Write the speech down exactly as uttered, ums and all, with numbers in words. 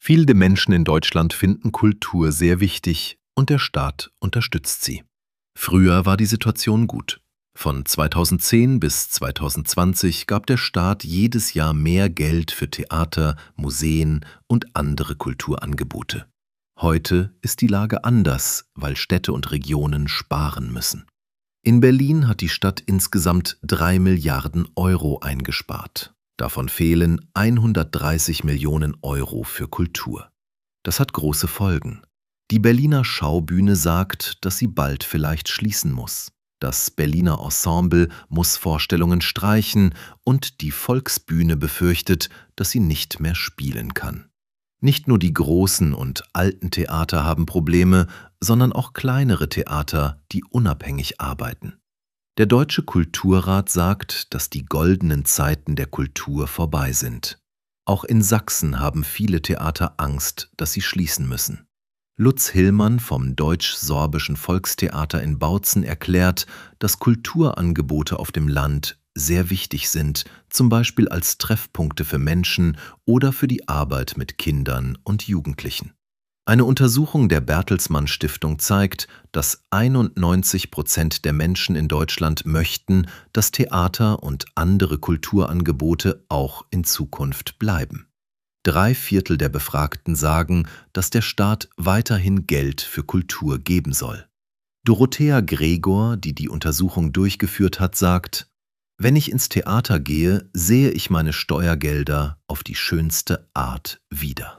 Viele Menschen in Deutschland finden Kultur sehr wichtig und der Staat unterstützt sie. Früher war die Situation gut. Von zweitausendzehn bis zweitausendzwanzig gab der Staat jedes Jahr mehr Geld für Theater, Museen und andere Kulturangebote. Heute ist die Lage anders, weil Städte und Regionen sparen müssen. In Berlin hat die Stadt insgesamt drei Milliarden Euro eingespart. Davon fehlen hundertdreißig Millionen Euro für Kultur. Das hat große Folgen. Die Berliner Schaubühne sagt, dass sie bald vielleicht schließen muss. Das Berliner Ensemble muss Vorstellungen streichen und die Volksbühne befürchtet, dass sie nicht mehr spielen kann. Nicht nur die großen und alten Theater haben Probleme, sondern auch kleinere Theater, die unabhängig arbeiten. Der Deutsche Kulturrat sagt, dass die goldenen Zeiten der Kultur vorbei sind. Auch in Sachsen haben viele Theater Angst, dass sie schließen müssen. Lutz Hillmann vom Deutsch-Sorbischen Volkstheater in Bautzen erklärt, dass Kulturangebote auf dem Land sehr wichtig sind, zum Beispiel als Treffpunkte für Menschen oder für die Arbeit mit Kindern und Jugendlichen. Eine Untersuchung der Bertelsmann Stiftung zeigt, dass einundneunzig Prozent der Menschen in Deutschland möchten, dass Theater und andere Kulturangebote auch in Zukunft bleiben. Drei Viertel der Befragten sagen, dass der Staat weiterhin Geld für Kultur geben soll. Dorothea Gregor, die die Untersuchung durchgeführt hat, sagt: Wenn ich ins Theater gehe, sehe ich meine Steuergelder auf die schönste Art wieder.